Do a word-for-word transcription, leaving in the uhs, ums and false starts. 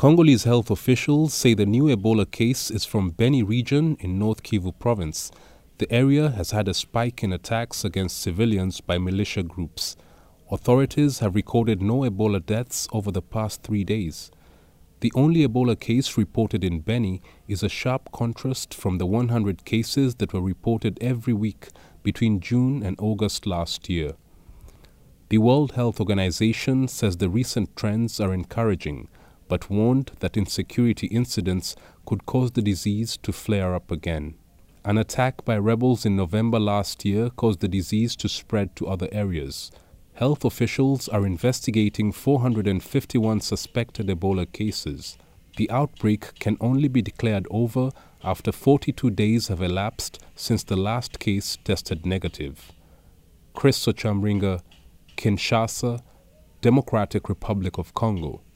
Congolese health officials say the new Ebola case is from Beni region in North Kivu province. The area has had a spike in attacks against civilians by militia groups. Authorities have recorded no Ebola deaths over the past three days. The only Ebola case reported in Beni is a sharp contrast from the one hundred cases that were reported every week between June and August last year. The World Health Organization says the recent trends are encouraging, but warned that insecurity incidents could cause the disease to flare up again. An attack by rebels in November last year caused the disease to spread to other areas. Health officials are investigating four hundred fifty-one suspected Ebola cases. The outbreak can only be declared over after forty-two days have elapsed since the last case tested negative. Chris Sochambringa, Kinshasa, Democratic Republic of Congo.